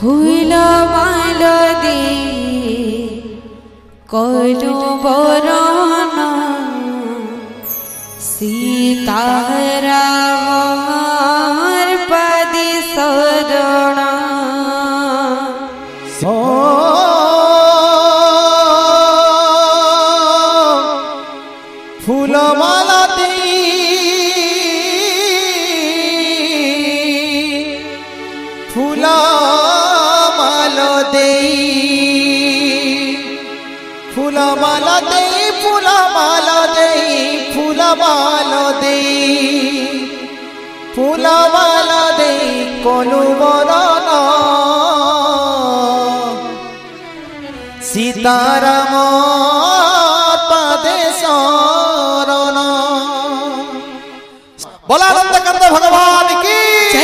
फूल माल दे कलु बरन सीतारामर पदे शरण फूल माला दे फूल माला दे फूल माला दे फूल माला दे फूल माला दे फूल माला दे कलु बरन सीताराम पदे शरण। बोला नंदकंद भगवान की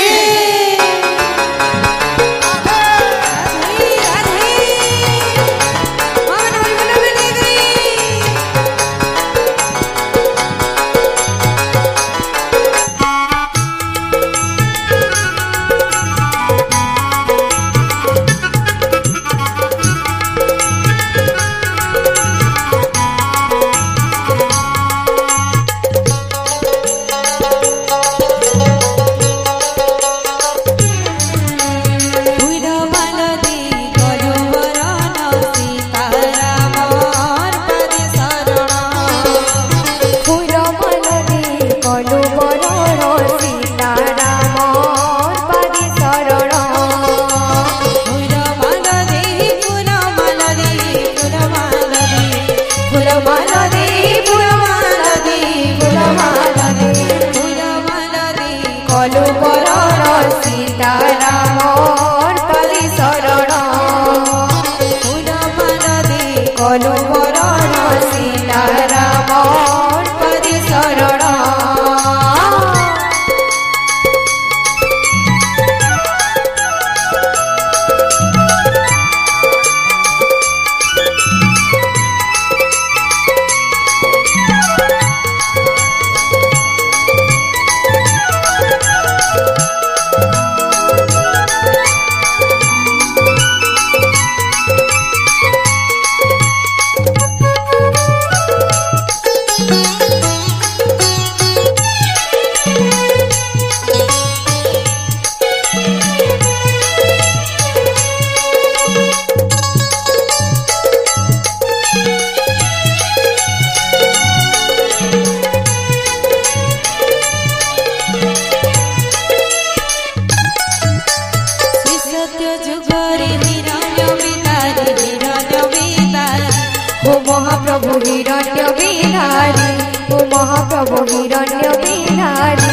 महाप्रभु हिरण्य बिहारी ओ महाप्रभु हिरण्य बिहारी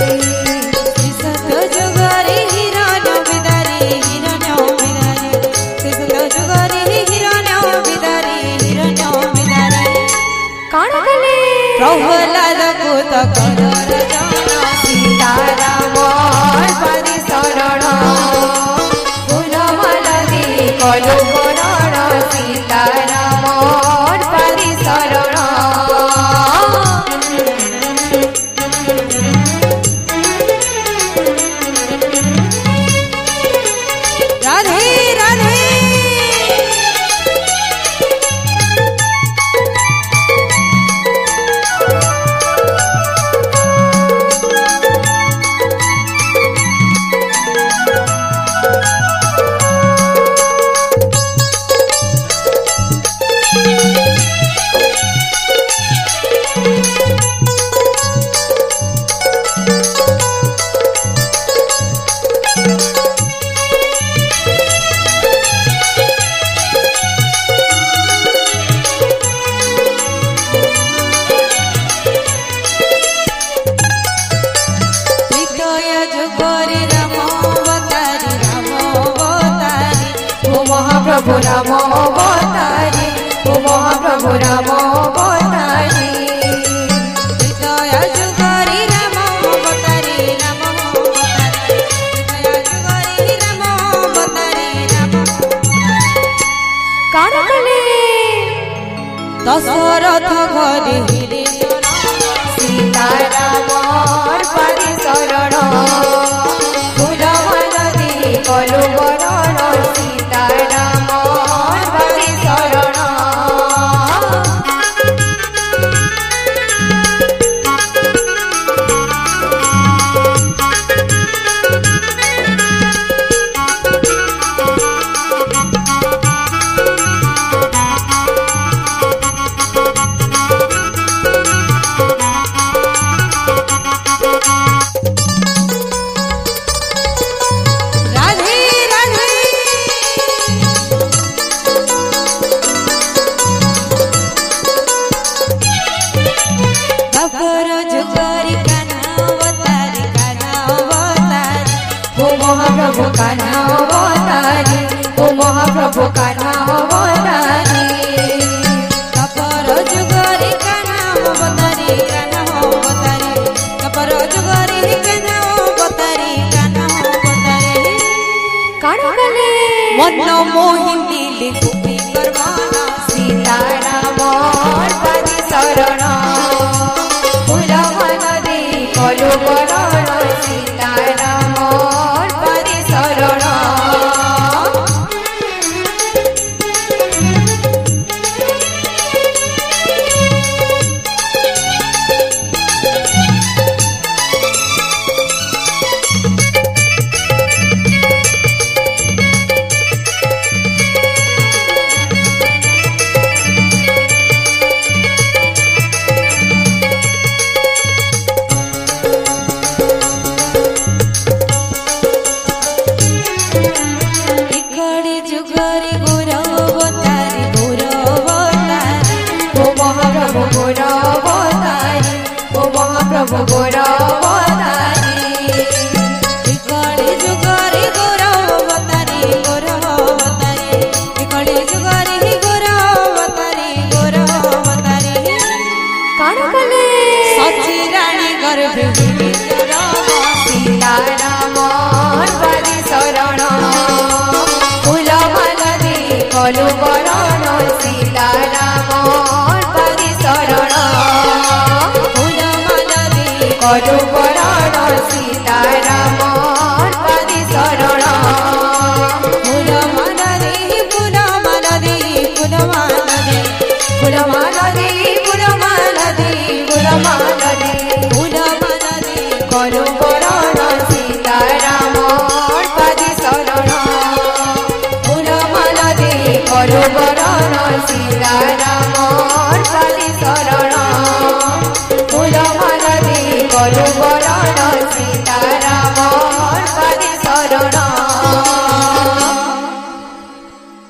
जुगारी हिरण्य बिदारी हिरण्य बिदारी जुगारी हिरण्य बिदारी हिरण्य बिदारी कौन कले प्रहलाद को तो कदर जन सीताराम पदे शरण फूल माला दे कलु बरन सीताराम पदे शरण। राधे राधे महाप्रभु राम अवतारी ओ महाप्रभु राम अवतारी दया जुगारी राम अवतारी राम अवतारी दया जुगारी राम अवतारी राम कौन कले दशरथ घरे हिरे सीताराम पदे शरण फूल माला दे कलु बरन महाप्रभु कान्हा अवतारी कपर जुगरी कान्हा अवतारी कान्हा अवतारी कपर जुगरी कान्हा अवतारी कान्हा अवतारी काणो गले मन मोहिनी गोपी करवाना सीताराम परि शरण फूल मनदे कलु बरण सीताराम परि शरण प्रभु गोरा